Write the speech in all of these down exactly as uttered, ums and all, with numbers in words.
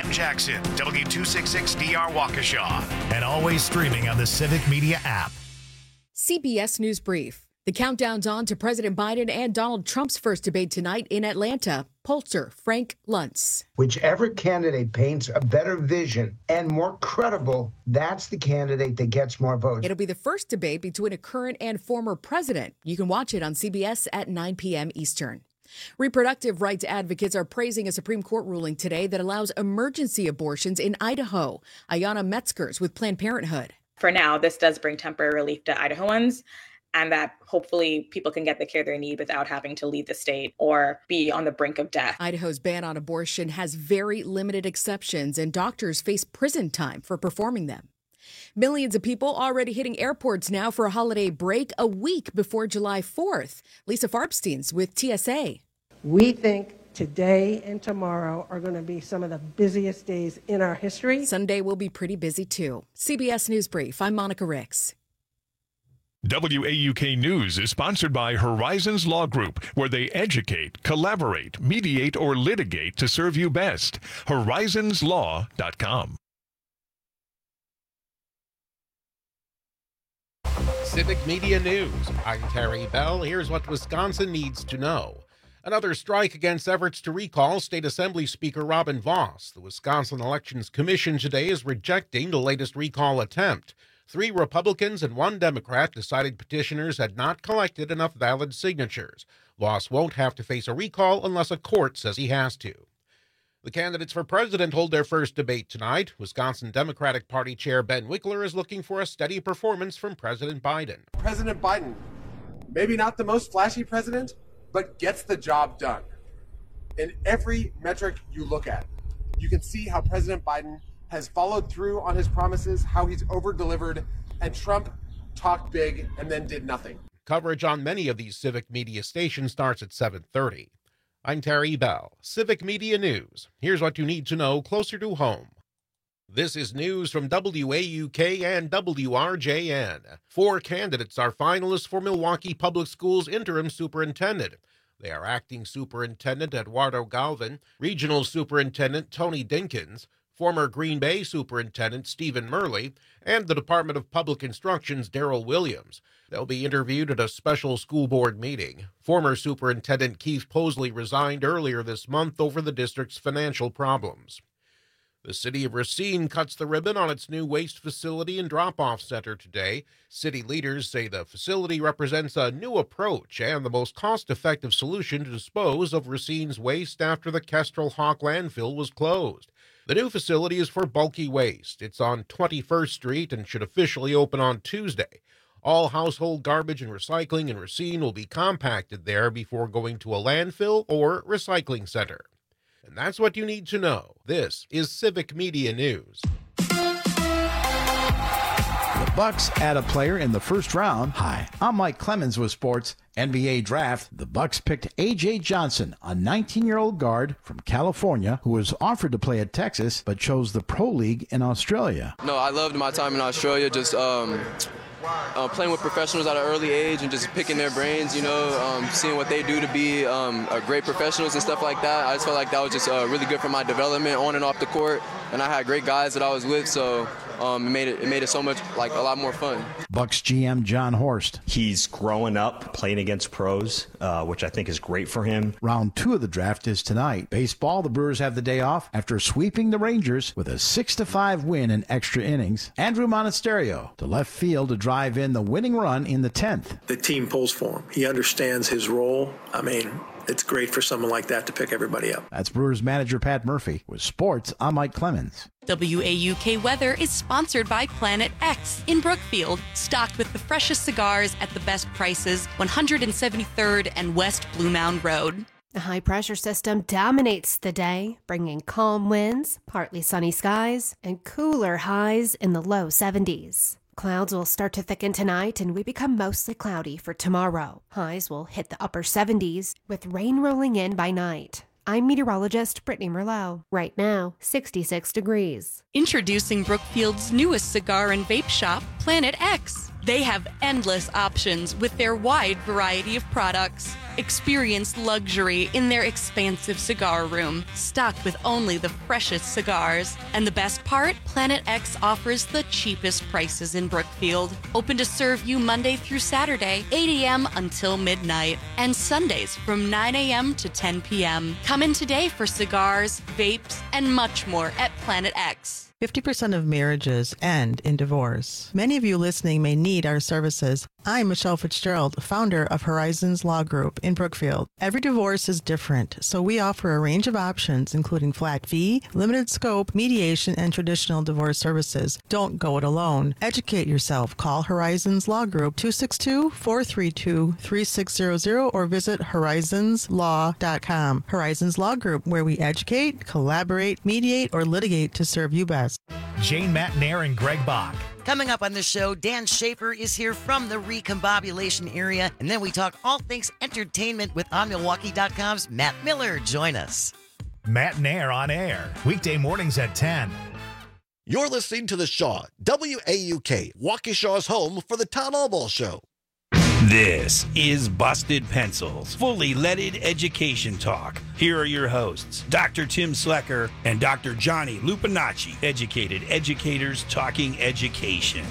M. Jackson, W two sixty-six D R Waukesha, and always streaming on the Civic Media app. C B S News Brief. The countdown's on to President Biden and Donald Trump's first debate tonight in Atlanta. Pollster Frank Luntz. Whichever candidate paints a better vision and more credible, that's the candidate that gets more votes. It'll be the first debate between a current and former president. You can watch it on C B S at nine p.m. Eastern. Reproductive rights advocates are praising a Supreme Court ruling today that allows emergency abortions in Idaho. Ayanna Metzgers with Planned Parenthood. For now, this does bring temporary relief to Idahoans, and that hopefully people can get the care they need without having to leave the state or be on the brink of death. Idaho's ban on abortion has very limited exceptions, and doctors face prison time for performing them. Millions of people already hitting airports now for a holiday break a week before July fourth. Lisa Farbsteins with T S A. We think today and tomorrow are going to be some of the busiest days in our history. Sunday will be pretty busy too. C B S News Brief, I'm Monica Ricks. W A U K News is sponsored by Horizons Law Group, where they educate, collaborate, mediate, or litigate to serve you best. horizons law dot com. Civic Media News. I'm Terry Bell. Here's what Wisconsin needs to know. Another strike against efforts to recall State Assembly Speaker Robin Vos. The Wisconsin Elections Commission today is rejecting the latest recall attempt. Three Republicans and one Democrat decided petitioners had not collected enough valid signatures. Vos won't have to face a recall unless a court says he has to. The candidates for president hold their first debate tonight. Wisconsin Democratic Party Chair Ben Wickler is looking for a steady performance from President Biden. President Biden, maybe not the most flashy president, but gets the job done. In every metric you look at, you can see how President Biden has followed through on his promises, how he's over-delivered, and Trump talked big and then did nothing. Coverage on many of these Civic Media stations starts at seven thirty. I'm Terry Bell, Civic Media News. Here's what you need to know closer to home. This is news from W A U K and W R J N. Four candidates are finalists for Milwaukee Public Schools interim superintendent. They are acting superintendent Eduardo Galvin, regional superintendent Tony Dinkins, former Green Bay Superintendent Stephen Murley, and the Department of Public Instruction's Darrell Williams. They'll be interviewed at a special school board meeting. Former Superintendent Keith Posley resigned earlier this month over the district's financial problems. The city of Racine cuts the ribbon on its new waste facility and drop-off center today. City leaders say the facility represents a new approach and the most cost-effective solution to dispose of Racine's waste after the Kestrel Hawk landfill was closed. The new facility is for bulky waste. It's on twenty-first Street and should officially open on Tuesday. All household garbage and recycling in Racine will be compacted there before going to a landfill or recycling center. And that's what you need to know. This is Civic Media News. The Bucks add a player in the first round. Hi, I'm Mike Clemens with Sports. N B A Draft. The Bucks picked A J Johnson, a nineteen-year-old guard from California who was offered to play at Texas but chose the Pro League in Australia. No, I loved my time in Australia, just um, uh, playing with professionals at an early age and just picking their brains, you know, um, seeing what they do to be um, uh, great professionals and stuff like that. I just felt like that was just uh, really good for my development on and off the court, and I had great guys that I was with, so um, it made it, it made it so much, like, a lot more fun. Bucks G M John Horst. He's growing up playing against pros, uh, which I think is great for him. Round two of the draft is tonight. Baseball, the Brewers have the day off after sweeping the Rangers with a six to five win in extra innings. Andrew Monasterio to left field to drive in the winning run in the tenth. The team pulls for him. He understands his role. I mean, it's great for someone like that to pick everybody up. That's Brewers manager Pat Murphy. With sports, I'm Mike Clemens. W A U K Weather is sponsored by Planet X in Brookfield, stocked with the freshest cigars at the best prices, one hundred seventy-third and West Blue Mound Road. A high-pressure system dominates the day, bringing calm winds, partly sunny skies, and cooler highs in the low seventies. Clouds will start to thicken tonight, and we become mostly cloudy for tomorrow. Highs will hit the upper seventies, with rain rolling in by night. I'm meteorologist Brittany Merlot. Right now, sixty-six degrees. Introducing Brookfield's newest cigar and vape shop, Planet X. They have endless options with their wide variety of products. Experience luxury in their expansive cigar room, stocked with only the freshest cigars. And the best part? Planet X offers the cheapest prices in Brookfield. Open to serve you Monday through Saturday, eight a.m. until midnight, and Sundays from nine a.m. to ten p.m. Come in today for cigars, vapes, and much more at Planet X. fifty percent of marriages end in divorce. Many of you listening may need our services. I'm Michelle Fitzgerald, founder of Horizons Law Group in Brookfield. Every divorce is different, so we offer a range of options, including flat fee, limited scope, mediation, and traditional divorce services. Don't go it alone. Educate yourself. Call Horizons Law Group two six two, four three two, three six zero zero or visit horizons law dot com. Horizons Law Group, where we educate, collaborate, mediate, or litigate to serve you best. Jane Matnair and Greg Bach. Coming up on the show, Dan Schaefer is here from the Recombobulation area, and then we talk all things entertainment with on milwaukee dot com's Matt Miller. Join us. Matnair on air, weekday mornings at ten. You're listening to The Shaw, W A U K, Waukesha's home for the Town Hall Ball Show. This is Busted Pencils, fully leaded education talk. Here are your hosts, Doctor Tim Slecker and Doctor Johnny Lupinacci, educated educators talking education.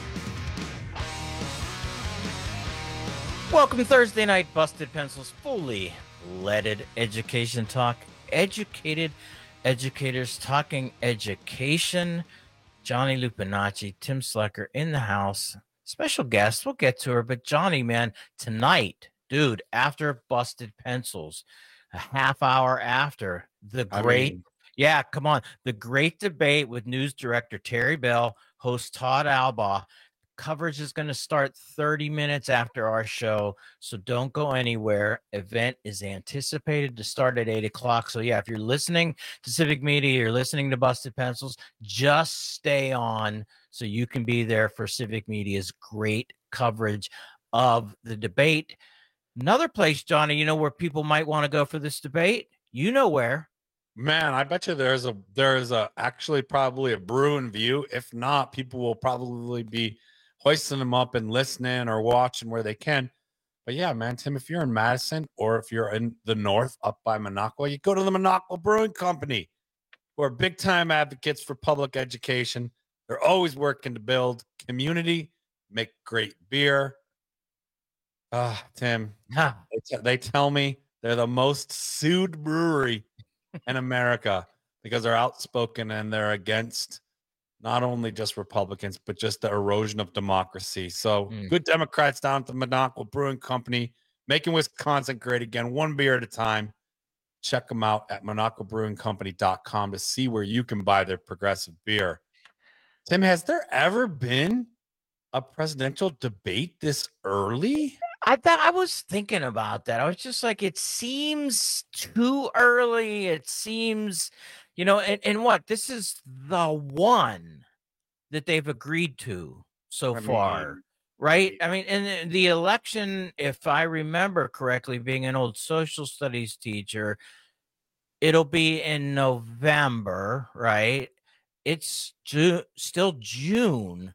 Welcome Thursday night, Busted Pencils, fully leaded education talk. Educated educators talking education. Johnny Lupinacci, Tim Slecker in the house. Special guest, we'll get to her, but Johnny, man, tonight, dude, after Busted Pencils, a half hour after the great, I mean, yeah, come on, the great debate with news director Terry Bell, host Todd Albaugh. Coverage is going to start thirty minutes after our show, so don't go anywhere. Event is anticipated to start at eight o'clock. So, yeah, if you're listening to Civic Media, you're listening to Busted Pencils, just stay on so you can be there for Civic Media's great coverage of the debate. Another place, Johnny, you know where people might want to go for this debate? You know where. Man, I bet you there's a there's a actually probably a Bruin View. If not, people will probably be hoisting them up and listening or watching where they can. But yeah, man, Tim, if you're in Madison or if you're in the north up by Minocqua, you go to the Minocqua Brewing Company, who are big time advocates for public education. They're always working to build community, make great beer. Ah, Tim, huh. they, t- they tell me they're the most sued brewery in America because they're outspoken and they're against not only just Republicans, but just the erosion of democracy. So mm. good Democrats down at the Minocqua Brewing Company, making Wisconsin great again, one beer at a time. Check them out at minocqua brewing company dot com to see where you can buy their progressive beer. Tim, has there ever been a presidential debate this early? I thought I was thinking about that. I was just like, it seems too early. It seems, you know, and, and what? This is the one that they've agreed to so I far, mean, right? I mean, and the election, if I remember correctly, being an old social studies teacher, it'll be in November, right? It's Ju- still June.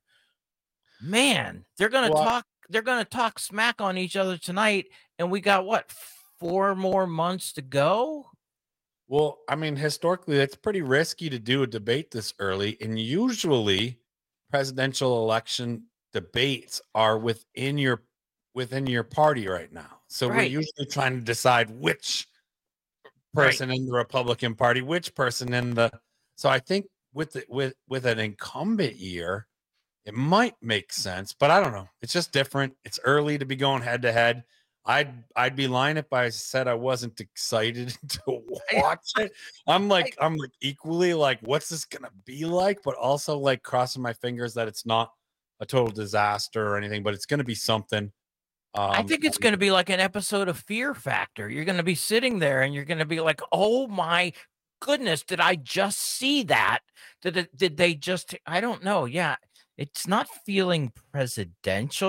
Man, they're going to well, talk. They're going to talk smack on each other tonight. And we got what, four more months to go? Well, I mean, historically, it's pretty risky to do a debate this early. And usually presidential election debates are within your within your party right now. So right. we're usually trying to decide which person right. in the Republican Party, which person in the. So I think with the, with with an incumbent year, it might make sense, but I don't know. It's just different. It's early to be going head to head. I'd I'd be lying if I said I wasn't excited to watch it. I'm like I'm like equally like, what's this gonna be like? But also like crossing my fingers that it's not a total disaster or anything, but it's gonna be something. Um, I think it's gonna be like an episode of Fear Factor. You're gonna be sitting there and you're gonna be like, oh my goodness, did I just see that? Did it, did they just? I don't know. Yeah. It's not feeling presidential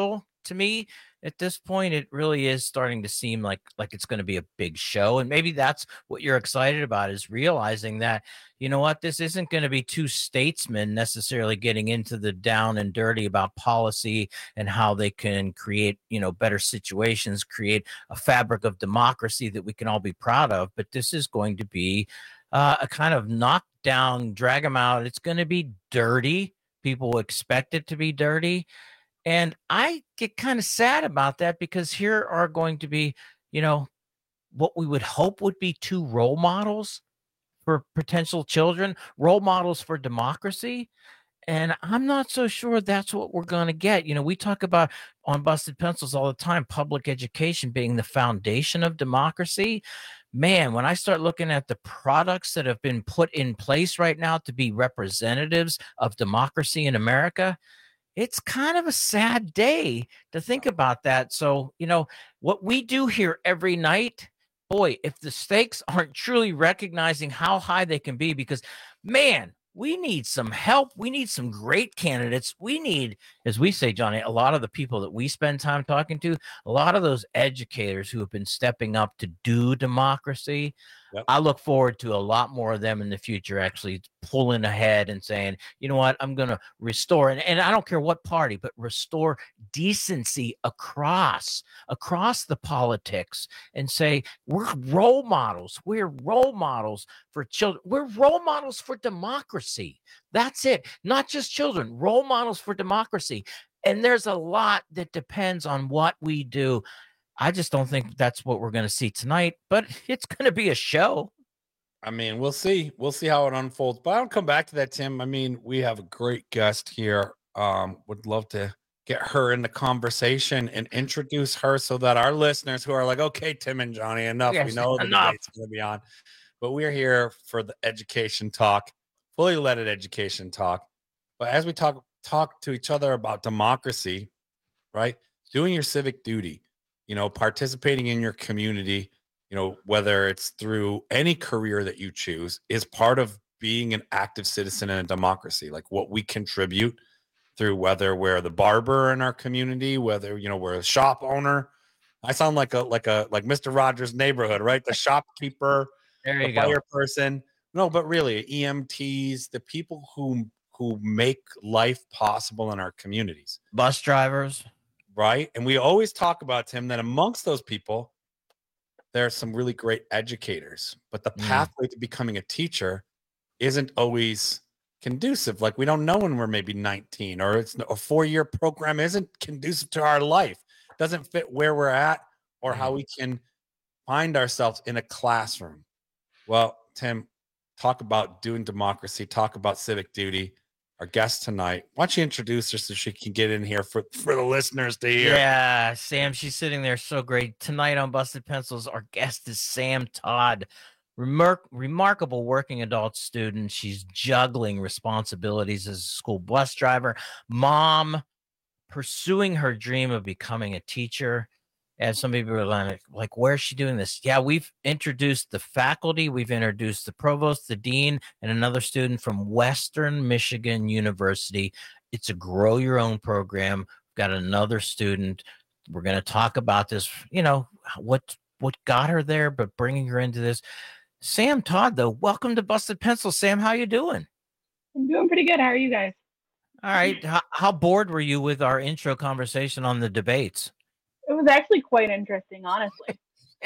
to me, at this point, it really is starting to seem like like it's going to be a big show. And maybe that's what you're excited about, is realizing that, you know what, this isn't going to be two statesmen necessarily getting into the down and dirty about policy and how they can create, you know, better situations, create a fabric of democracy that we can all be proud of. But this is going to be uh, a kind of knockdown, drag them out. It's going to be dirty. People expect it to be dirty. And I get kind of sad about that, because here are going to be, you know, what we would hope would be two role models for potential children, role models for democracy. And I'm not so sure that's what we're going to get. You know, we talk about on Busted Pencils all the time, public education being the foundation of democracy. Man, when I start looking at the products that have been put in place right now to be representatives of democracy in America, it's kind of a sad day to think about that. So, you know, what we do here every night, boy, if the stakes aren't truly recognizing how high they can be, because, man, we need some help. We need some great candidates. We need, as we say, Johnny, a lot of the people that we spend time talking to, a lot of those educators who have been stepping up to do democracy. Yep. I look forward to a lot more of them in the future, actually pulling ahead and saying, you know what, I'm going to restore, and, and I don't care what party, but restore decency across, across the politics, and say, we're role models. We're role models for children. We're role models for democracy. That's it. Not just children, role models for democracy. And there's a lot that depends on what we do. I just don't think that's what we're going to see tonight, but it's going to be a show. I mean, we'll see. We'll see how it unfolds. But I'll come back to that, Tim. I mean, we have a great guest here. Um, would love to get her in the conversation and introduce her so that our listeners who are like, okay, Tim and Johnny, enough. Yes, we know the enough. debate's going to be on. But we're here for the education talk, fully leaded education talk. But as we talk talk to each other about democracy, right? Doing your civic duty. You know, participating in your community, you know, whether it's through any career that you choose, is part of being an active citizen in a democracy. Like what we contribute through, whether we're the barber in our community, whether, you know, we're a shop owner. I sound like a like a like Mister Rogers' Neighborhood, right? The shopkeeper, there you the go, fire person. No, but really, E M Ts, the people who who make life possible in our communities, bus drivers. Right. And we always talk about, Tim, that amongst those people, there are some really great educators, but the pathway mm. to becoming a teacher isn't always conducive. Like we don't know when we're maybe nineteen, or it's a four-year program isn't conducive to our life, doesn't fit where we're at or mm. how we can find ourselves in a classroom. Well, Tim, talk about doing democracy, talk about civic duty. Our guest tonight, why don't you introduce her so she can get in here for, for the listeners to hear? Yeah, Sam, she's sitting there so great. Tonight on Busted Pencils, our guest is Sam Todd, Remar- remarkable working adult student. She's juggling responsibilities as a school bus driver, mom, pursuing her dream of becoming a teacher. And some people are like, like, where's she doing this? Yeah, we've introduced the faculty. We've introduced the provost, the dean, and another student from Western Michigan University. It's a grow your own program. We've got another student. We're going to talk about this, you know, what what got her there, but bringing her into this. Sam Todd, though, welcome to Busted Pencil. Sam, how you doing? I'm doing pretty good. How are you guys? All right. How, how bored were you with our intro conversation on the debates? It was actually quite interesting, honestly.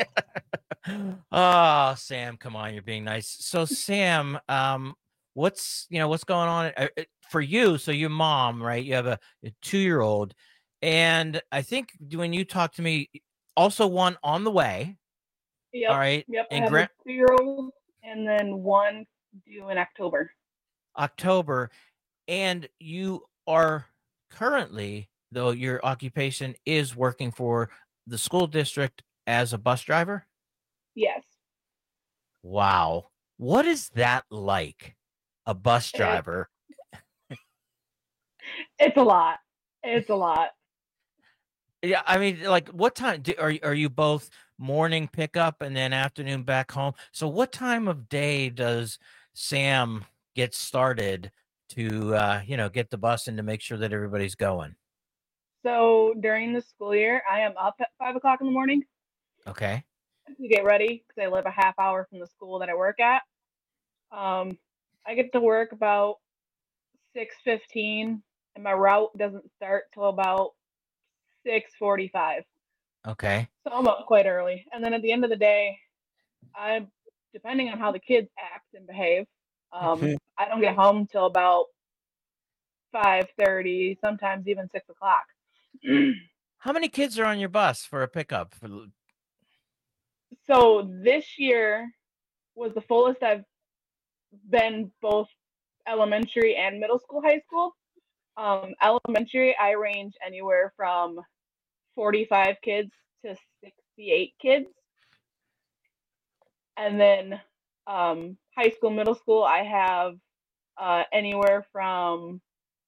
Oh, Sam, come on, you're being nice. So, Sam, um, what's you know what's going on uh, for you? So, your mom, right? You have a, a two-year-old, and I think when you talked to me, also one on the way. Yep. All right. Yep. And I have gra- a two-year-old, and then one due in October. October, and you are currently, though your occupation is working for the school district as a bus driver? Yes. Wow. What is that like, a bus driver? It's, it's a lot. It's a lot. Yeah, I mean, like, what time do, are, are you both morning pickup and then afternoon back home? So what time of day does Sam get started to, uh, you know, get the bus and to make sure that everybody's going? So during the school year, I am up at five o'clock in the morning Okay. to get ready because I live a half hour from the school that I work at. Um, I get to work about six fifteen, and my route doesn't start till about six forty-five. Okay. So I'm up quite early. And then at the end of the day, I, depending on how the kids act and behave, um, Mhm. I don't get home till about five thirty, sometimes even six o'clock. How many kids are on your bus for a pickup? For- So this year was the fullest I've been, both elementary and middle school, high school. Um, elementary, I range anywhere from forty-five kids to sixty-eight kids. And then um, high school, middle school, I have uh, anywhere from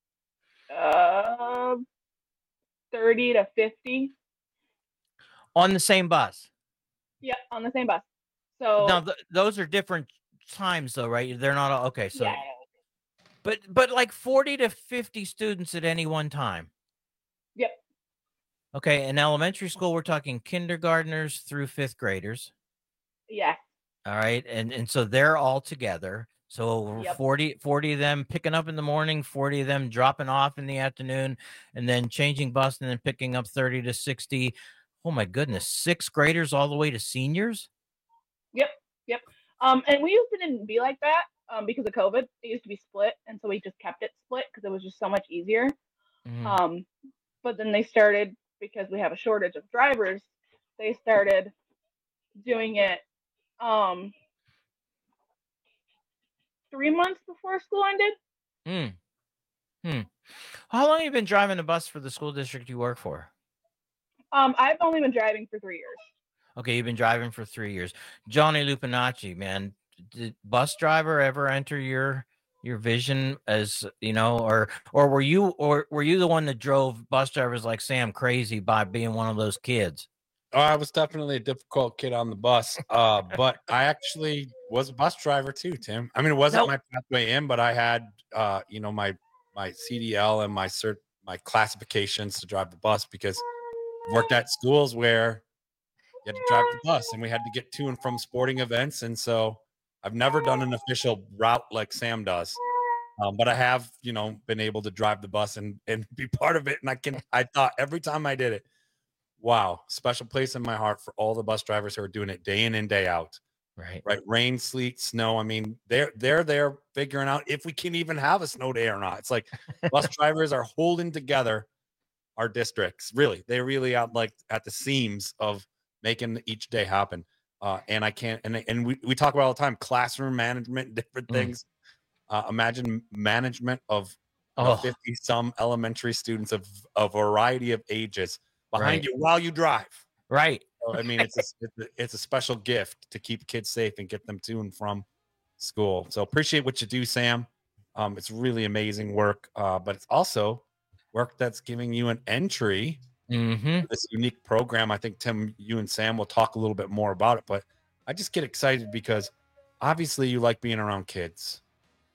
uh, thirty to fifty. on the same bus. Yeah, on the same bus. So Now th- those are different times, though, right? They're not all okay. So, yeah, but but like forty to fifty students at any one time. Yep. Okay, in elementary school, we're talking kindergartners through fifth graders. yeah, All right, and and so they're all together. So Yep. forty, forty of them picking up in the morning, forty of them dropping off in the afternoon, and then changing bus and then picking up thirty to sixty. Oh my goodness, sixth graders all the way to seniors? yep, yep. Um, and we used to didn't be like that um, because of COVID. It used to be split, and so we just kept it split because it was just so much easier. Mhm. Um, but then they started, because we have a shortage of drivers, they started doing it um, three months before school ended. Hmm. Hmm. How long have you been driving a bus for the school district you work for? Um, I've only been driving for three years. Okay, you've been driving for three years. Johnny Lupinacci, man, did bus driver ever enter your your vision as, you know, or or were you or were you the one that drove bus drivers like Sam crazy by being one of those kids? Oh, I was definitely a difficult kid on the bus, uh, but I actually was a bus driver too, Tim. I mean, it wasn't Nope. my pathway in, but I had, uh, you know, my my C D L and my cert, my classifications to drive the bus because I worked at schools where you had to drive the bus, and we had to get to and from sporting events, and so I've never done an official route like Sam does. Um, but I have, you know, been able to drive the bus and and be part of it. And I can, I thought every time I did it, wow, special place in my heart for all the bus drivers who are doing it day in and day out. Right. Right. Rain, sleet, snow. I mean, they're they're there figuring out if we can even have a snow day or not. It's like bus drivers are holding together our districts. Really, they really out like at the seams of making each day happen. Uh, and I can't, and and we, we talk about all the time, classroom management, different Mm. things. Uh, imagine management of Oh. fifty some elementary students of a variety of ages behind Right. you while you drive. Right. So, I mean, it's a, it's a it's a special gift to keep kids safe and get them to and from school. So appreciate what you do, Sam. Um, it's really amazing work, uh, but it's also work that's giving you an entry Mm-hmm. to this unique program. I think, Tim, you and Sam will talk a little bit more about it, but I just get excited because obviously you like being around kids,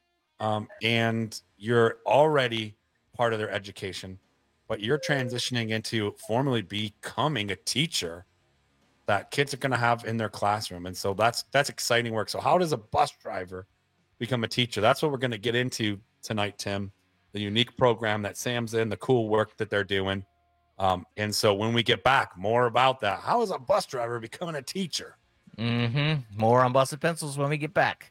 um, and you're already part of their education, but you're transitioning into formally becoming a teacher that kids are going to have in their classroom. And so that's that's exciting work. So how does a bus driver become a teacher? That's what we're going to get into tonight, Tim, the unique program that Sam's in, the cool work that they're doing. Um, and so when we get back, more about that. How is a bus driver becoming a teacher? Mm-hmm. More on Busted Pencils when we get back.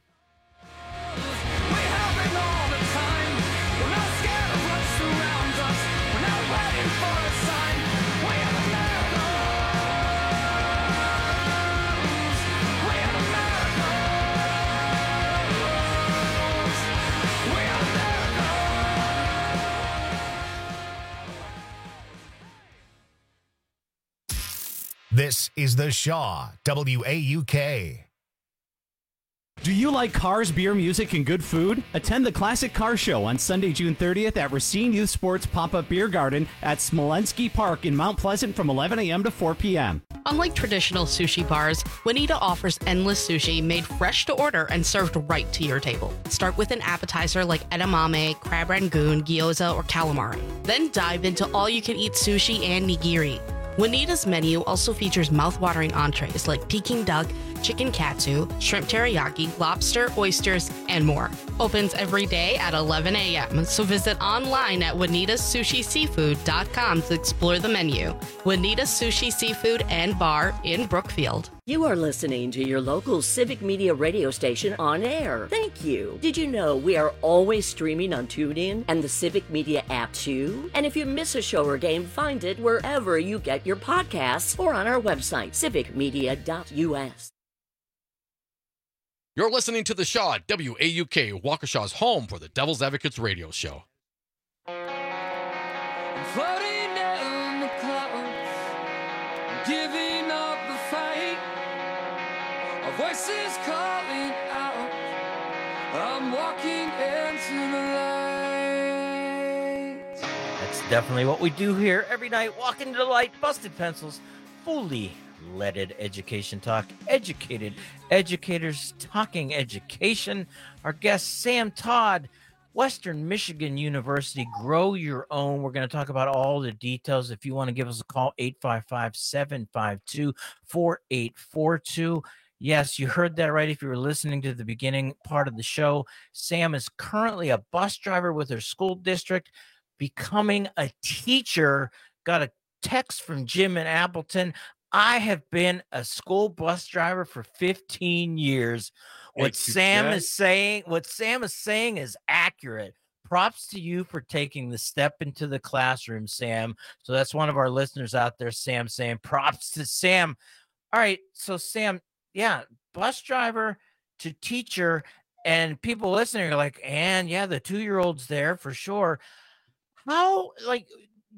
This is The Shaw, W A U K. Do you like cars, beer, music, and good food? Attend the Classic Car Show on Sunday, June thirtieth at Racine Youth Sports Pop-Up Beer Garden at Smolensky Park in Mount Pleasant from eleven a.m. to four p.m. Unlike traditional sushi bars, Juanita offers endless sushi made fresh to order and served right to your table. Start with an appetizer like edamame, crab rangoon, gyoza, or calamari. Then dive into all-you-can-eat sushi and nigiri. Juanita's menu also features mouth-watering entrees like Peking duck, chicken katsu, shrimp teriyaki, lobster, oysters, and more. Opens every day at eleven a.m., so visit online at juanitas sushi seafood dot com to explore the menu. Juanitas Sushi Seafood and Bar in Brookfield. You are listening to your local Civic Media radio station on air. Thank you. Did you know we are always streaming on TuneIn and the Civic Media app too? And if you miss a show or game, find it wherever you get your podcasts or on our website, civic media dot u s. You're listening to The Shaw, W A U K, Waukesha's home for the Devil's Advocates radio show. Floating down the clouds, giving up the fight. Our voices calling out, I'm walking into the light. That's definitely what we do here every night. Walk into the light, busted pencils, fully leaded education talk, educated educators talking education. Our guest, Sam Todd, Western Michigan University, Grow Your Own. We're going to talk about all the details. If you want to give us a call, eight five five, seven five two, four eight four two. Yes, you heard that right. If you were listening to the beginning part of the show, Sam is currently a bus driver with her school district, becoming a teacher. Got a text from Jim in Appleton. I have been a school bus driver for fifteen years. What Sam is saying, what Sam is saying is accurate. Props to you for taking the step into the classroom, Sam. So that's one of our listeners out there, Sam, saying props to Sam. All right. So Sam, yeah, bus driver to teacher, and people listening are like, and yeah, the two-year-old's there for sure. How, like,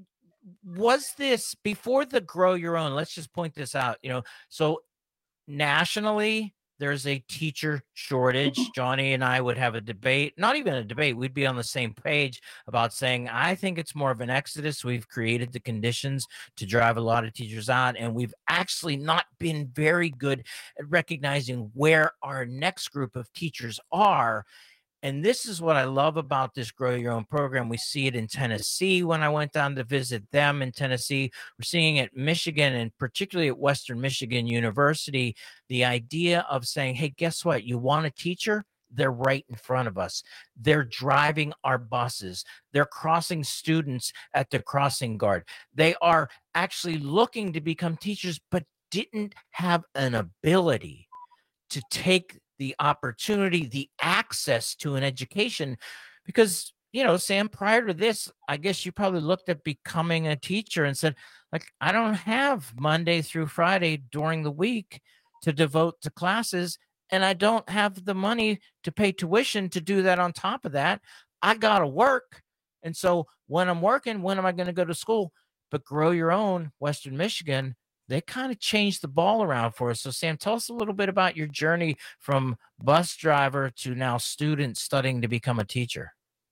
was this before the Grow Your Own? Let's just point this out. You know, so nationally, there's a teacher shortage. Johnny and I would have a debate, not even a debate. We'd be on the same page about saying, I think it's more of an exodus. We've created the conditions to drive a lot of teachers out, and we've actually not been very good at recognizing where our next group of teachers are. And this is what I love about this Grow Your Own program. We see it in Tennessee when I went down to visit them in Tennessee. We're seeing it in Michigan, and particularly at Western Michigan University, the idea of saying, hey, guess what? You want a teacher? They're right in front of us. They're driving our buses. They're crossing students at the crossing guard. They are actually looking to become teachers, but didn't have an ability to take the opportunity, the access to an education. Because, you know, Sam, prior to this, I guess you probably looked at becoming a teacher and said, like, I don't have Monday through Friday during the week to devote to classes, and I don't have the money to pay tuition to do that on top of that. I got to work. And so when I'm working, when am I going to go to school? But Grow Your Own, Western Michigan, they kind of changed the ball around for us. So, Sam, tell us a little bit about your journey from bus driver to now student studying to become a teacher.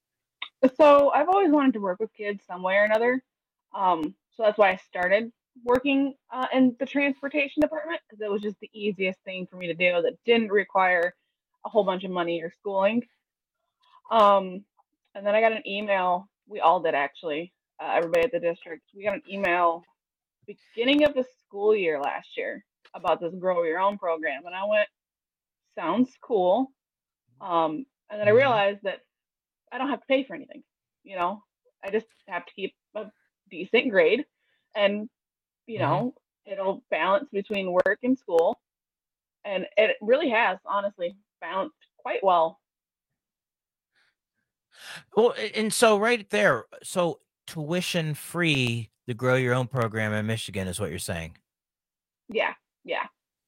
So I've always wanted to work with kids some way or another. Um, so that's why I started working uh, in the transportation department, because it was just the easiest thing for me to do that didn't require a whole bunch of money or schooling. Um, and then I got an email. We all did, actually. Uh, everybody at the district. We got an email beginning of the school year last year about this Grow Your Own program, and I went, sounds cool. Um, and then I realized that I don't have to pay for anything. You know, I just have to keep a decent grade, and you know, mm-hmm. it'll balance between work and school, and it really has, honestly, balanced quite well. Well, and so right there, so tuition free. The Grow Your Own program in Michigan is what you're saying. Yeah, yeah.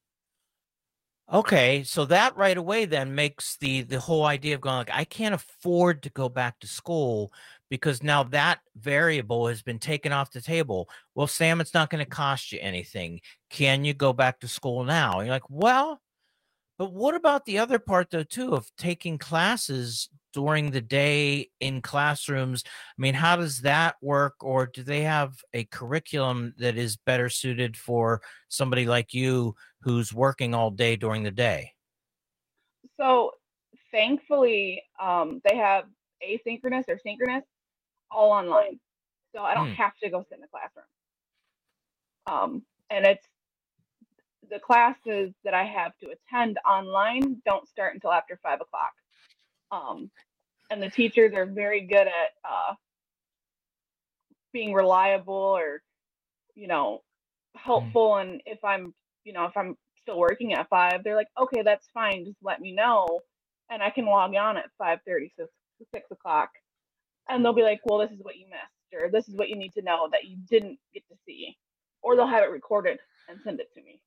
Okay, so that right away then makes the the whole idea of going like, I can't afford to go back to school because now that variable has been taken off the table. Well, Sam, it's not going to cost you anything. Can you go back to school now? And you're like, well, but what about the other part though too of taking classes during the day in classrooms? I mean, how does that work? Or do they have a curriculum that is better suited for somebody like you who's working all day during the day? So thankfully, um, they have asynchronous or synchronous all online. So I don't Hmm. have to go sit in the classroom. Um, and it's the classes that I have to attend online don't start until after five o'clock. Um, and the teachers are very good at uh, being reliable or, you know, helpful. And if I'm, you know, if I'm still working at five, they're like, okay, that's fine. Just let me know. And I can log on at five thirty, so six o'clock. And they'll be like, well, this is what you missed, or this is what you need to know that you didn't get to see. Or they'll have it recorded and send it to me.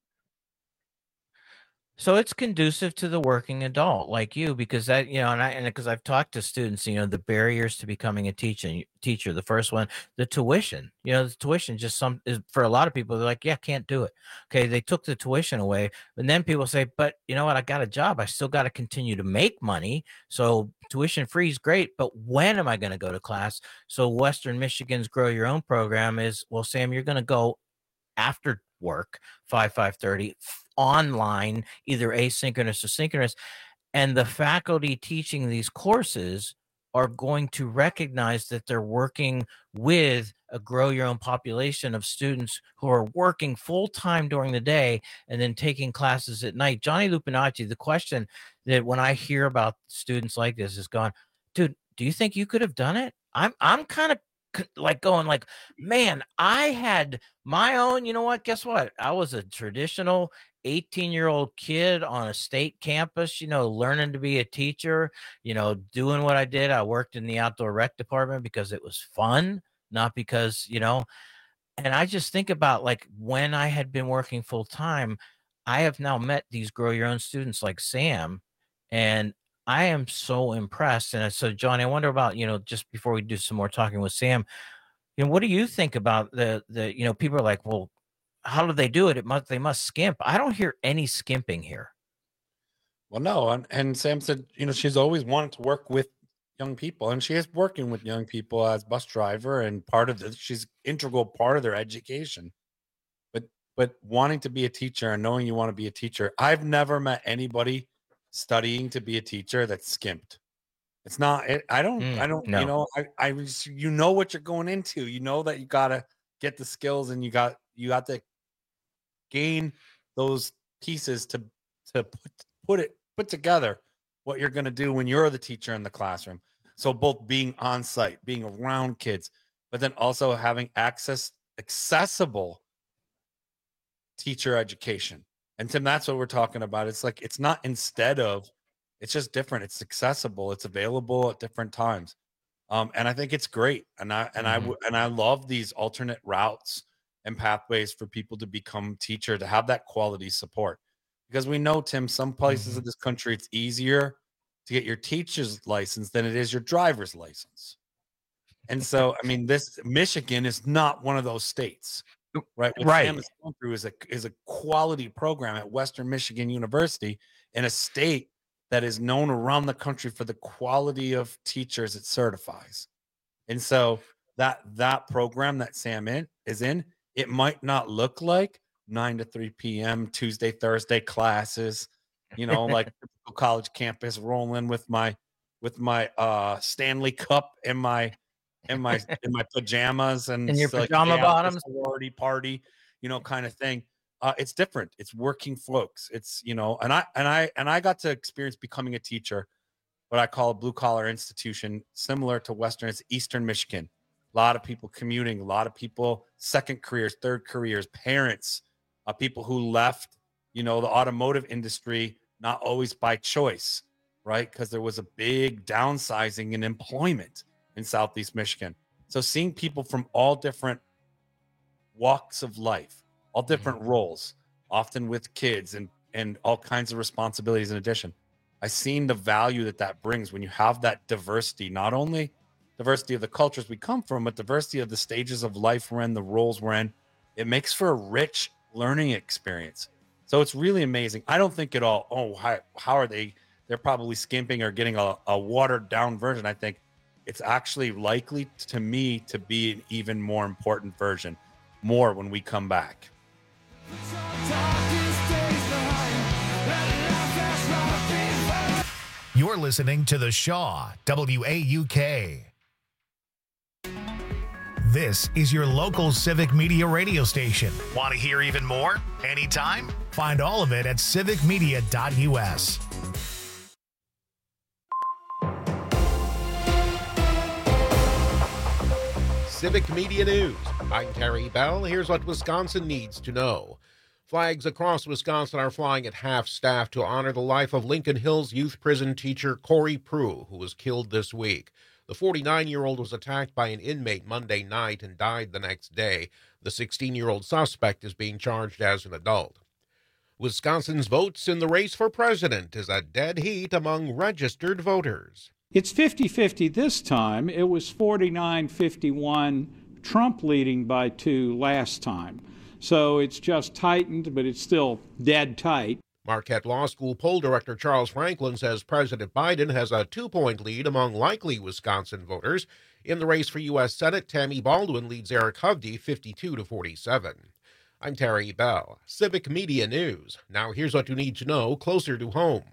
So it's conducive to the working adult like you, because that, you know, and I, and because I've talked to students, you know, the barriers to becoming a teacher, teacher, the first one, the tuition, you know, the tuition just some is for a lot of people, they're like, yeah, can't do it. Okay. They took the tuition away. And then people say, but you know what? I got a job. I still got to continue to make money. So tuition free is great, but when am I going to go to class? So Western Michigan's Grow Your Own program is, well, Sam, you're going to go after work, five, five thirty, online, either asynchronous or synchronous. And the faculty teaching these courses are going to recognize that they're working with a grow your own population of students who are working full time during the day and then taking classes at night. Johnny Lupinacci, the question that when I hear about students like this is going, dude, do you think you could have done it? I'm, I'm kind of like going like, man, I had my own, you know what, guess what? I was a traditional eighteen year old kid on a state campus, you know, learning to be a teacher, you know, doing what I did. I worked in the outdoor rec department because it was fun, not because, you know, and I just think about like when I had been working full time, I have now met these grow your own students like Sam, and I am so impressed. And so, Johnny, I wonder about, you know, just before we do some more talking with Sam, you know, what do you think about the, the, you know, people are like, well, how do they do it? It must, they must skimp. I don't hear any skimping here. Well, no. And, and Sam said, you know, she's always wanted to work with young people, and she is working with young people as bus driver, and part of the, she's integral part of their education. But, but wanting to be a teacher and knowing you want to be a teacher, I've never met anybody studying to be a teacher that's skimped. It's not, it, I don't, Mm, I don't, no. you know, I, I was, you know what you're going into, you know that you got to get the skills, and you got, you got to gain those pieces to, to put, put it, put together what you're going to do when you're the teacher in the classroom. So both being on site, being around kids, but then also having access, accessible teacher education. And Tim, that's what we're talking about. It's like, it's not instead of, it's just different. It's accessible. It's available at different times. Um, and I think it's great. And I, and Mhm. I, and I love these alternate routes and pathways for people to become teacher, to have that quality support. Because we know, Tim, some places in this country, it's easier to get your teacher's license than it is your driver's license. And so, I mean, this Michigan is not one of those states. Right. What Right. Sam is going through is a is a quality program at Western Michigan University, in a state that is known around the country for the quality of teachers it certifies. And so that that program that Sam in is in, it might not look like nine to three p.m. Tuesday, Thursday classes, you know, like typical college campus, rolling with my with my uh Stanley Cup and my in my in my pajamas and In your it's like, pajama hey, I'm at this bottoms? sorority party, you know, kind of thing. Uh, it's different. It's working folks. It's, you know, and I and I and I got to experience becoming a teacher, what I call a blue collar institution, similar to Western. It's Eastern Michigan. A lot of people commuting, a lot of people second careers, third careers, parents, uh, people who left, you know, the automotive industry, not always by choice, right? Because there was a big downsizing in employment in Southeast Michigan. So seeing people from all different walks of life, all different roles, often with kids and and all kinds of responsibilities in addition, I've seen the value that that brings when you have that diversity, not only diversity of the cultures we come from, but diversity of the stages of life we're in, the roles we're in. It makes for a rich learning experience. So it's really amazing. I don't think at all, oh, how, how are they they're probably skimping or getting a, a watered down version. I think it's actually likely to me to be an even more important version, more when we come back. You're listening to The Shaw, W A U K. This is your local Civic Media radio station. Want to hear even more? Anytime? Find all of it at civic media dot U S. Civic Media News. I'm Terry Bell. Here's what Wisconsin needs to know. Flags across Wisconsin are flying at half-staff to honor the life of Lincoln Hills youth prison teacher Corey Prue, who was killed this week. The forty-nine-year-old was attacked by an inmate Monday night and died the next day. The sixteen-year-old suspect is being charged as an adult. Wisconsin's votes in the race for president is a dead heat among registered voters. It's fifty-fifty this time. It was forty-nine fifty-one, Trump leading by two last time. So it's just tightened, but it's still dead tight. Marquette Law School poll director Charles Franklin says President Biden has a two-point lead among likely Wisconsin voters. In the race for U S Senate, Tammy Baldwin leads Eric Hovde fifty-two to forty-seven. I'm Terry Bell, Civic Media News. Now here's what you need to know closer to home.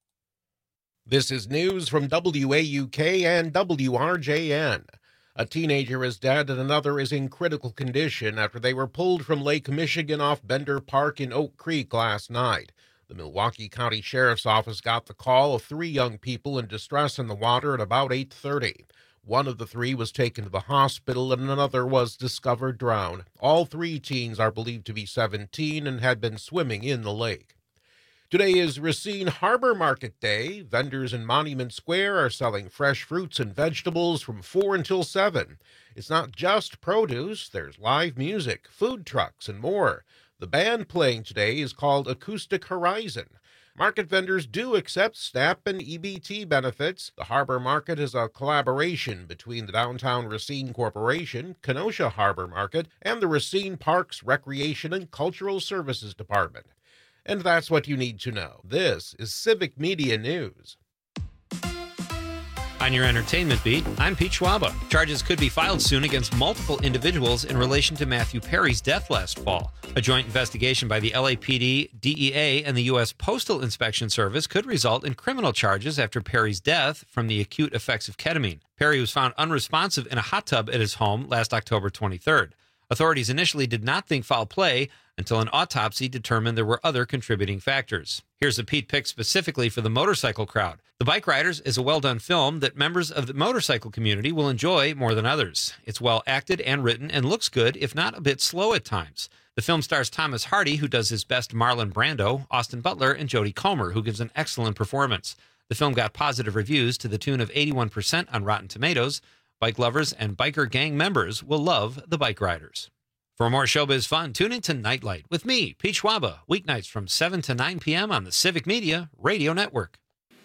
This is news from W A U K and W R J N. A teenager is dead and another is in critical condition after they were pulled from Lake Michigan off Bender Park in Oak Creek last night. The Milwaukee County Sheriff's Office got the call of three young people in distress in the water at about eight thirty. One of the three was taken to the hospital and another was discovered drowned. All three teens are believed to be seventeen and had been swimming in the lake. Today is Racine Harbor Market Day. Vendors in Monument Square are selling fresh fruits and vegetables from four until seven. It's not just produce. There's live music, food trucks, and more. The band playing today is called Acoustic Horizon. Market vendors do accept SNAP and E B T benefits. The Harbor Market is a collaboration between the Downtown Racine Corporation, Kenosha Harbor Market, and the Racine Parks Recreation and Cultural Services Department. And that's what you need to know. This is Civic Media News. On your entertainment beat, I'm Pete Schwaba. Charges could be filed soon against multiple individuals in relation to Matthew Perry's death last fall. A joint investigation by the L A P D, D E A, and the U S Postal Inspection Service could result in criminal charges after Perry's death from the acute effects of ketamine. Perry was found unresponsive in a hot tub at his home last October twenty-third. Authorities initially did not think foul play until an autopsy determined there were other contributing factors. Here's a Pete pick specifically for the motorcycle crowd. The Bike Riders is a well-done film that members of the motorcycle community will enjoy more than others. It's well acted and written and looks good, if not a bit slow at times. The film stars Thomas Hardy, who does his best Marlon Brando, Austin Butler, and Jodie Comer, who gives an excellent performance. The film got positive reviews to the tune of eighty-one percent on Rotten Tomatoes. Bike lovers and biker gang members will love The Bike Riders. For more showbiz fun, tune into Nightlight with me, Pete Schwaba, weeknights from seven to nine p.m. on the Civic Media Radio Network.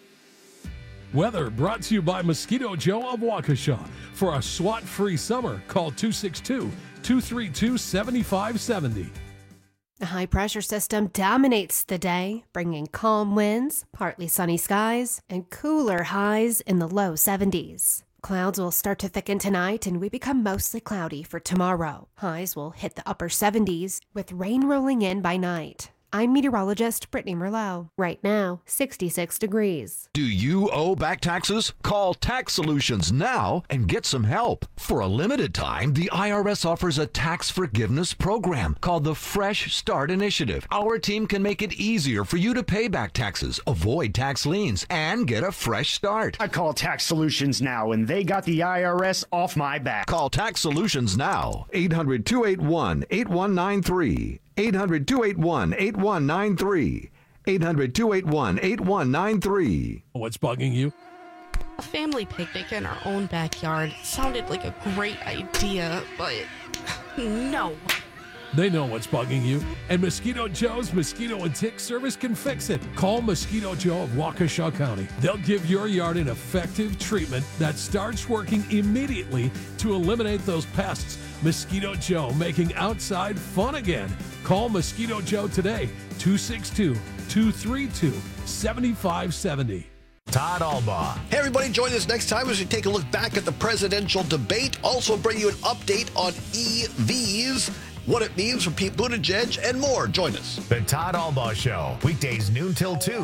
Weather brought to you by Mosquito Joe of Waukesha. For a SWAT-free summer, call two six two, two three two, seven five seven zero. A high-pressure system dominates the day, bringing calm winds, partly sunny skies, and cooler highs in the low seventies. Clouds will start to thicken tonight, and we become mostly cloudy for tomorrow. Highs will hit the upper seventies, with rain rolling in by night. I'm meteorologist Brittany Merlot. Right now, sixty-six degrees. Do you owe back taxes? Call Tax Solutions now and get some help. For a limited time, the I R S offers a tax forgiveness program called the Fresh Start Initiative. Our team can make it easier for you to pay back taxes, avoid tax liens, and get a fresh start. I call Tax Solutions now, and they got the I R S off my back. Call Tax Solutions now. eight hundred, two eight one, eight one nine three. eight hundred, two eight one, eight one nine three. eight hundred, two eight one, eight one nine three. What's bugging you? A family picnic in our own backyard sounded like a great idea, but no. They know what's bugging you, and Mosquito Joe's Mosquito and Tick Service can fix it. Call Mosquito Joe of Waukesha County. They'll give your yard an effective treatment that starts working immediately to eliminate those pests. Mosquito Joe, making outside fun again. Call Mosquito Joe today, two six two, two three two, seven five seven zero. Todd Albaugh. Hey, everybody, join us next time as we take a look back at the presidential debate. Also bring you an update on E Vs, what it means for Pete Buttigieg, and more. Join us. The Todd Albaugh Show, weekdays noon till two.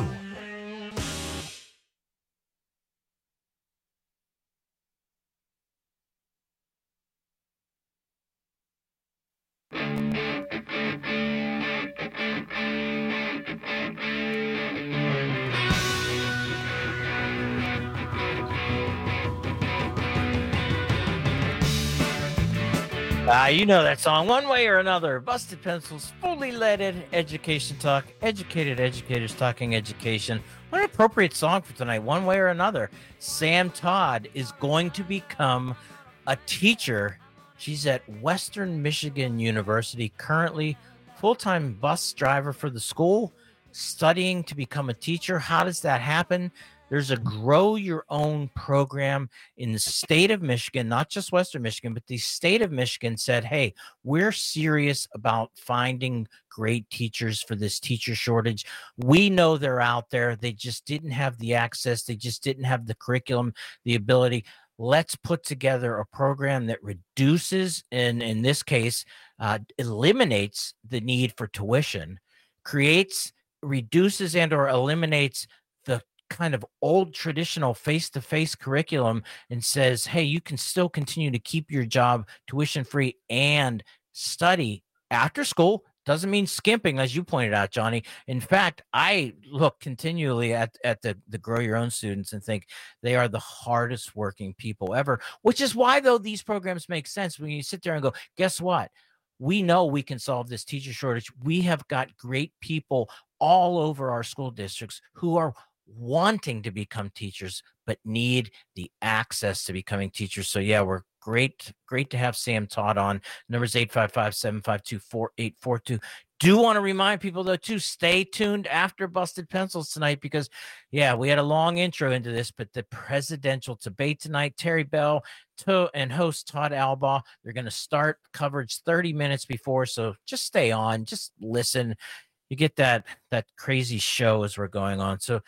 Ah, you know that song, One Way or Another. Busted Pencils, fully leaded education talk, educated educators talking education. What an appropriate song for tonight, One Way or Another. Sam Todd is going to become a teacher. She's at Western Michigan University, currently full-time bus driver for the school, studying to become a teacher. How does that happen? There's a grow your own program in the state of Michigan, not just Western Michigan, but the state of Michigan said, hey, we're serious about finding great teachers for this teacher shortage. We know they're out there. They just didn't have the access. They just didn't have the curriculum, the ability. Let's put together a program that reduces, and in this case, uh, eliminates the need for tuition, creates, reduces and or eliminates the kind of old traditional face-to-face curriculum and says, hey, you can still continue to keep your job tuition free and study after school. Doesn't mean skimping, as you pointed out, Johnny. In fact, I look continually at, at the, the Grow Your Own students and think they are the hardest working people ever, which is why, though, these programs make sense. When you sit there and go, guess what? We know we can solve this teacher shortage. We have got great people all over our school districts who are wanting to become teachers, but need the access to becoming teachers. So yeah, we're great, great to have Sam Todd on. Numbers eight five five, seven five two, four eight four two. Do want to remind people though to stay tuned after Busted Pencils tonight, because yeah, we had a long intro into this, but the presidential debate tonight, Terry Bell to, and host Todd Albaugh, they're going to start coverage thirty minutes before. So just stay on, just listen. You get that, that crazy show as we're going on. So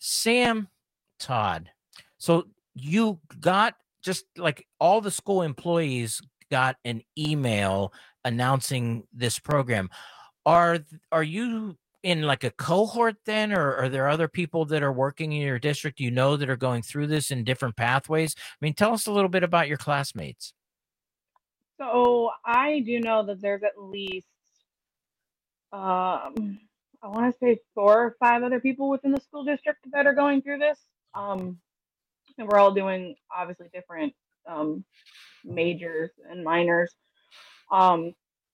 Sam Todd, so you got, just like all the school employees got an email announcing this program. Are are you in like a cohort then, or are there other people that are working in your district, you know, that are going through this in different pathways? I mean, tell us a little bit about your classmates. So I do know that there's at least, um, I want to say four or five other people within the school district that are going through this. Um, and we're all doing obviously different um, majors and minors. Um,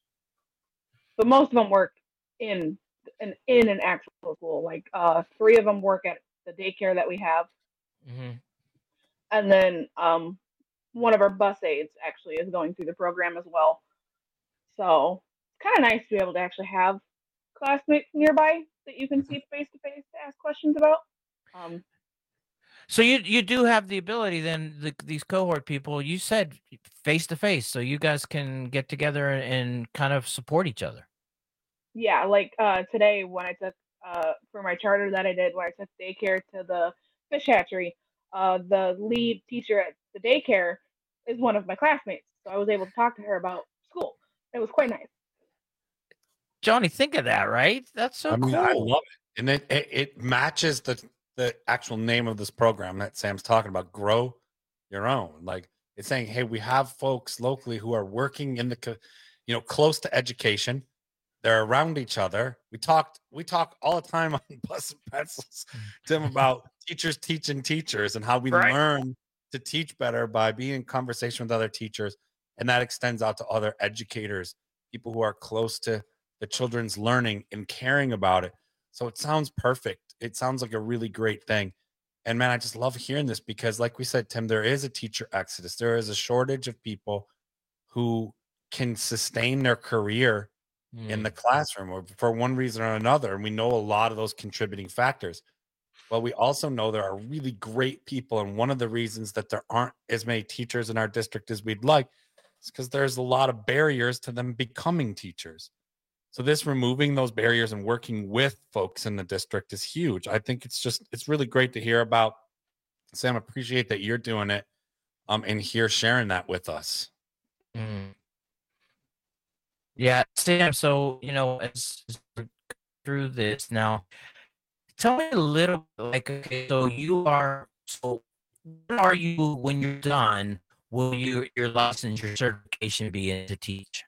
but most of them work in an in an actual school. Like uh, three of them work at the daycare that we have. Mm-hmm. And then um, one of our bus aides actually is going through the program as well. So it's kind of nice to be able to actually have classmates nearby that you can see face to face to ask questions about. Um, So you you do have the ability then, the, these cohort people, you said face to face, so you guys can get together and kind of support each other. yeah, like uh, today when I took uh, for my charter that I did, where I took daycare to the fish hatchery, uh, the lead teacher at the daycare is one of my classmates. So I was able to talk to her about school. It was quite nice. Johnny, think of that, right? That's so I mean, cool. I love it. And it, it, it matches the, the actual name of this program that Sam's talking about, Grow Your Own. Like, it's saying, hey, we have folks locally who are working in the, co- you know, close to education. They're around each other. We talked, we talk all the time on Busted Pencils, Tim, about teachers teaching teachers and how we Right. learn to teach better by being in conversation with other teachers. And that extends out to other educators, people who are close to the children's learning and caring about it. So it sounds perfect. It sounds like a really great thing. And man, I just love hearing this because, like we said, Tim, there is a teacher exodus. There is a shortage of people who can sustain their career mm. in the classroom or for one reason or another. And we know a lot of those contributing factors. But we also know there are really great people. And one of the reasons that there aren't as many teachers in our district as we'd like is because there's a lot of barriers to them becoming teachers. So this removing those barriers and working with folks in the district is huge. I think it's just, it's really great to hear about Sam, appreciate that you're doing it um, and here sharing that with us. Mm. Yeah, Sam. So, you know, as, as we're through this now, tell me a little like, okay, so you are, so what are you when you're done? Will you, your license, your certification be in to teach?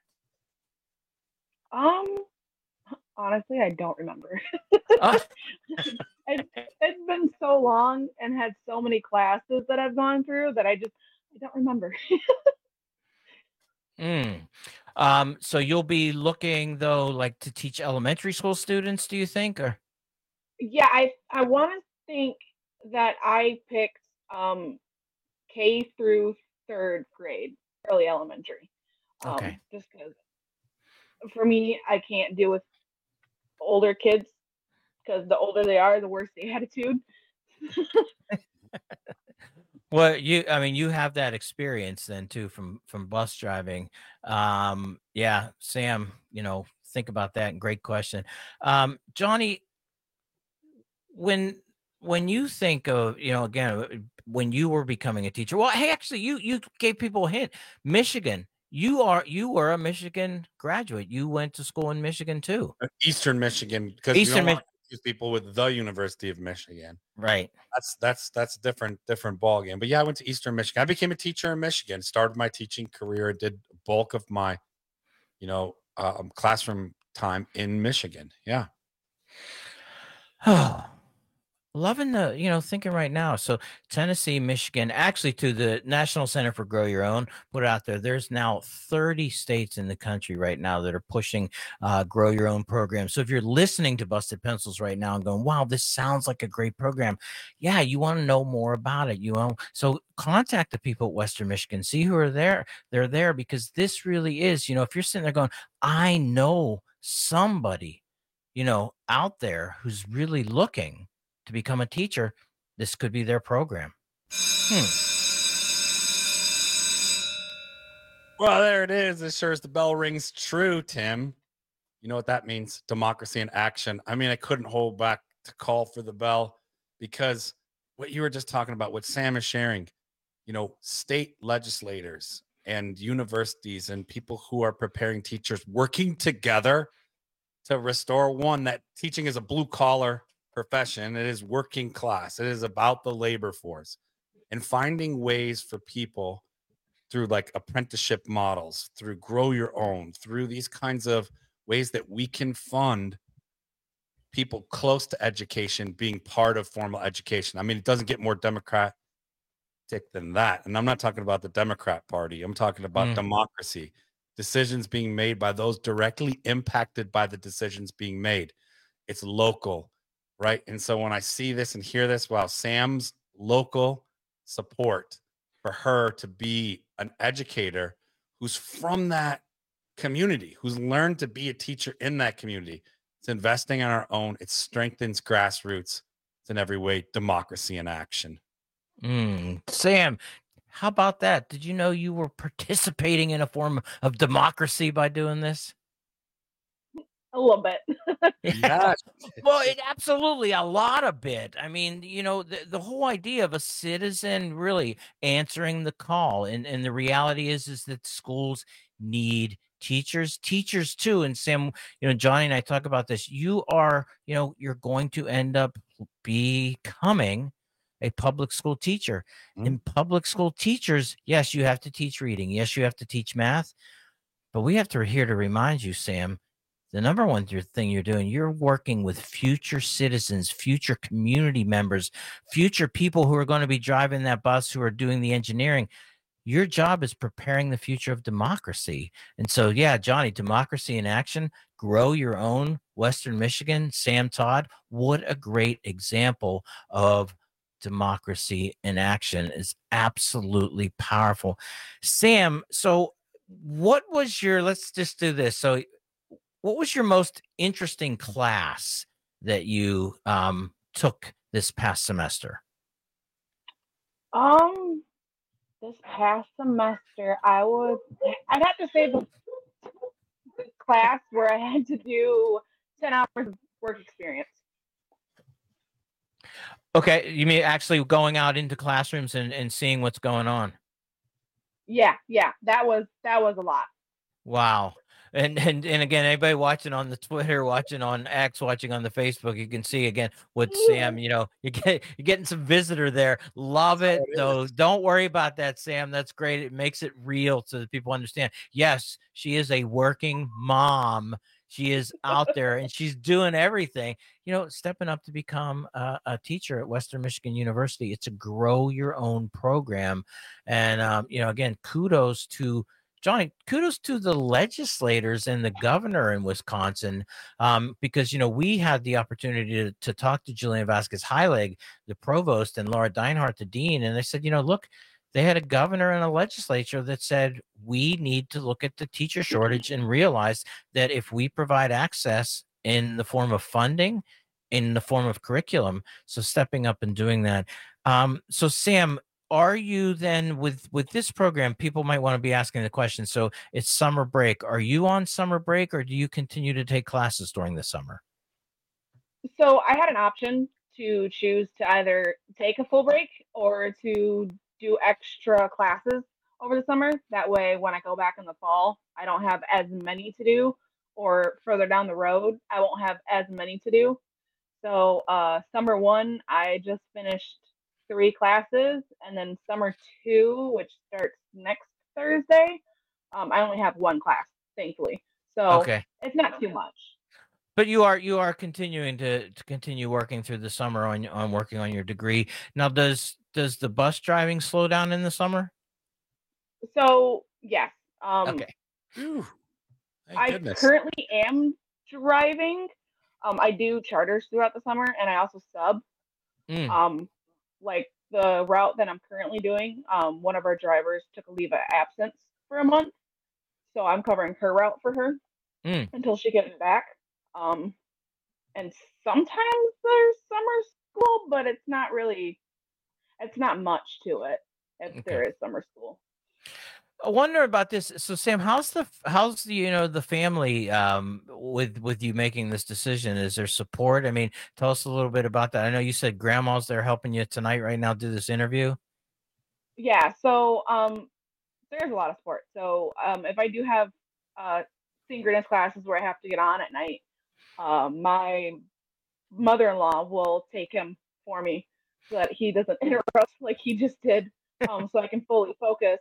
Um, honestly, I don't remember. Oh. it, it's been so long and had so many classes that I've gone through that I just I don't remember. Mm. Um, so you'll be looking though, like to teach elementary school students, do you think, or? Yeah, I I want to think that I picked um K through third grade, early elementary. Um, Okay. just because for me, I can't deal with older kids because the older they are, the worse the attitude. Well, you, I mean, you have that experience then too from from bus driving. Um, yeah, Sam, you know, think about that. Great question. Um, Johnny, when when you think of, you know, again, when you were becoming a teacher, well, hey, actually, you you gave people a hint. Michigan, you are you were a Michigan graduate. You went to school in Michigan too. Eastern Michigan, because you Eastern don't Mi- want to confuse people with the University of Michigan. Right. That's that's that's different different ball game. But yeah, I went to Eastern Michigan. I became a teacher in Michigan. Started my teaching career. Did bulk of my, you know, um, classroom time in Michigan. Yeah. Oh, loving the, you know, thinking right now. So Tennessee, Michigan, actually to the National Center for Grow Your Own, put it out there. There's now thirty states in the country right now that are pushing uh, Grow Your Own programs. So if you're listening to Busted Pencils right now and going, wow, this sounds like a great program. Yeah, you want to know more about it. You know, so contact the people at Western Michigan, see who are there. They're there because this really is, you know, if you're sitting there going, I know somebody, you know, out there who's really looking to become a teacher, this could be their program. Hmm. Well, there it is. As sure as the bell rings true, Tim. You know what that means? Democracy in action. I mean, I couldn't hold back to call for the bell because what you were just talking about, what Sam is sharing, you know, state legislators and universities and people who are preparing teachers working together to restore one, that teaching is a blue collar profession. It is working class. It is about the labor force and finding ways for people through like apprenticeship models, through Grow Your Own, through these kinds of ways that we can fund people close to education being part of formal education. I mean, it doesn't get more democratic than that. And I'm not talking about the Democrat Party. I'm talking about Mm. democracy, decisions being made by those directly impacted by the decisions being made. It's local, right? And so when I see this and hear this, wow, Sam's local support for her to be an educator who's from that community, who's learned to be a teacher in that community. It's investing in our own. It strengthens grassroots. It's in every way democracy in action. Mm. Sam, how about that? Did you know you were participating in a form of democracy by doing this? A little bit. Yeah. Well, it absolutely a lot of bit. I mean, you know, the, the whole idea of a citizen really answering the call, and and the reality is is that schools need teachers, teachers too. And Sam, you know, Johnny and I talk about this. You are, you know, you're going to end up becoming a public school teacher. Mm. And public school teachers, yes, you have to teach reading. Yes, you have to teach math. But we have to here to remind you, Sam, the number one thing you're doing, you're working with future citizens, future community members, future people who are going to be driving that bus, who are doing the engineering. Your job is preparing the future of democracy. And so, yeah, Johnny, democracy in action, Grow Your Own, Western Michigan, Sam Todd. What a great example of democracy in action. Is absolutely powerful. Sam, so what was your, let's just do this. So what was your most interesting class that you um, took this past semester? Um, this past semester, I would, I'd have to say the class where I had to do ten hours of work experience. Okay, you mean actually going out into classrooms and, and seeing what's going on? Yeah, yeah, that was that was a lot. Wow. And, and and again, anybody watching on the Twitter, watching on X, watching on the Facebook, you can see again what Sam, you know, you get you're getting some visitor there. Love it. So don't worry about that, Sam. That's great. It makes it real so that people understand. Yes, she is a working mom. She is out there and she's doing everything, you know, stepping up to become a, a teacher at Western Michigan University. It's a grow your own program. And, um, you know, again, kudos to Johnny, kudos to the legislators and the governor in Wisconsin, um, because, you know, we had the opportunity to, to talk to Julian Vasquez-Heilig, the provost, and Laura Deinhardt, the dean. And they said, you know, look, they had a governor and a legislature that said, we need to look at the teacher shortage and realize that if we provide access in the form of funding, in the form of curriculum, so stepping up and doing that. Um, so, Sam, are you then with with this program, people might want to be asking the question, so it's summer break. Are you on summer break or do you continue to take classes during the summer? So I had an option to choose to either take a full break or to do extra classes over the summer. That way, when I go back in the fall, I don't have as many to do, or further down the road, I won't have as many to do. So uh, summer one, I just finished three classes, and then summer two, which starts next Thursday, um, I only have one class, thankfully. So okay. It's not too much. But you are you are continuing to, to continue working through the summer on on working on your degree. Now, does does the bus driving slow down in the summer? So yes. Um, okay. Whew. I goodness. currently am driving. Um, I do charters throughout the summer, and I also sub. Mm. Um, like the route that I'm currently doing, um, one of our drivers took a leave of absence for a month, so I'm covering her route for her mm. until she gets back. Um, and sometimes there's summer school, but it's not really, it's not much to it if Okay. there is summer school. I wonder about this. So, Sam, how's the how's the you know the family um, with with you making this decision? Is there support? I mean, tell us a little bit about that. I know you said grandma's there helping you tonight, right now, do this interview. Yeah, so um, there's a lot of support. So um, if I do have uh, synchronous classes where I have to get on at night, uh, my mother-in-law will take him for me so that he doesn't interrupt like he just did, um, so I can fully focus.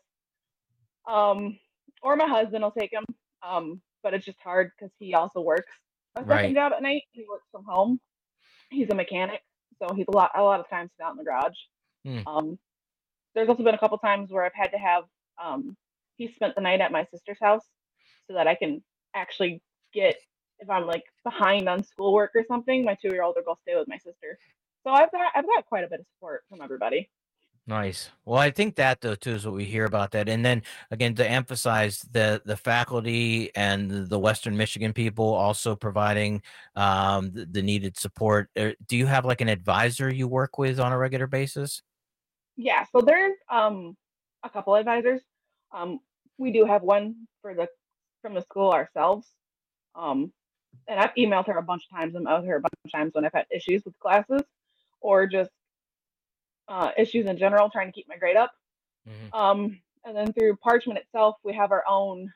Um, or my husband will take him, um, but it's just hard because he also works a second Right. job at night. He works from home. He's a mechanic, so he's a lot a lot of times out in the garage. Hmm. Um, there's also been a couple times where I've had to have um, he spent the night at my sister's house so that I can actually get, if I'm like behind on schoolwork or something, my two-year-old will go stay with my sister. So I've got I've got quite a bit of support from everybody. Nice. Well, I think that though too is what we hear about that, and then again to emphasize the the faculty and the Western Michigan people also providing um, the, the needed support. Uh, Do you have like an advisor you work with on a regular basis? Yeah, so there's um a couple advisors. Um, we do have one for the from the school ourselves. Um, and I've emailed her a bunch of times and met with her a bunch of times when I've had issues with classes or just uh, issues in general, trying to keep my grade up. Mm-hmm. Um, and then through Parchment itself, we have our own,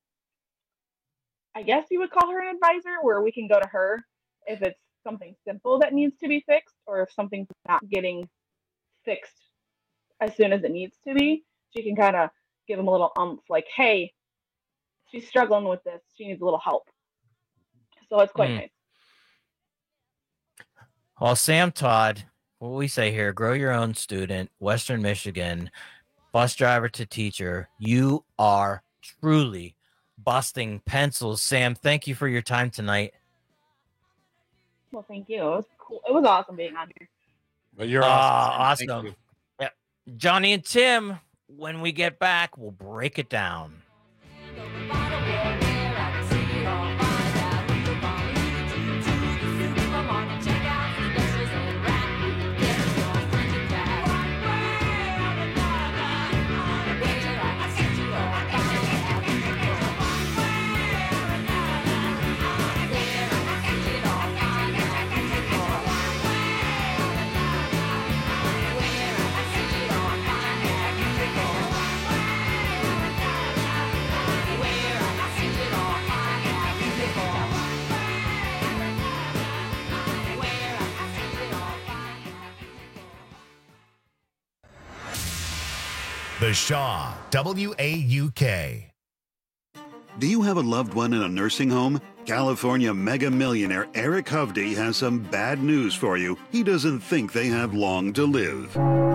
I guess you would call her an advisor, where we can go to her if it's something simple that needs to be fixed, or if something's not getting fixed as soon as it needs to be. She can kind of give them a little umph, like, hey, she's struggling with this. She needs a little help. So it's quite Mm. nice. Well, Sam Todd, what we say here, grow your own student, Western Michigan, bus driver to teacher. You are truly busting pencils. Sam, thank you for your time tonight. Well, thank you. It was cool. It was awesome being on here. Well, you're Ah, awesome. Thank awesome. you. Yeah. Johnny and Tim, when we get back, we'll break it down. The Shaw, W A U K. Do you have a loved one in a nursing home? California mega millionaire Eric Hovde has some bad news for you. He doesn't think they have long to live.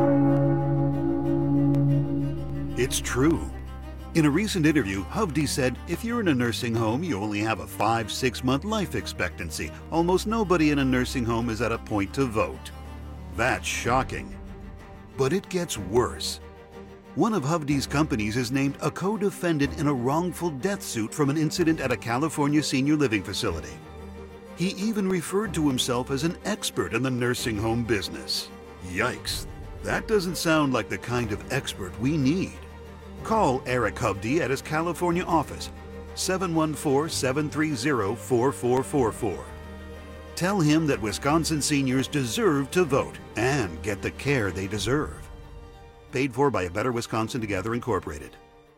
It's true. In a recent interview, Hovde said, if you're in a nursing home, you only have a five, six month life expectancy. Almost nobody in a nursing home is at a point to vote. That's shocking. But it gets worse. One of Hovde's companies is named a co-defendant in a wrongful death suit from an incident at a California senior living facility. He even referred to himself as an expert in the nursing home business. Yikes. That doesn't sound like the kind of expert we need. Call Eric Hovde at his California office, seven one four, seven three zero, four four four four. Tell him that Wisconsin seniors deserve to vote and get the care they deserve. Paid for by A Better Wisconsin Together, Incorporated.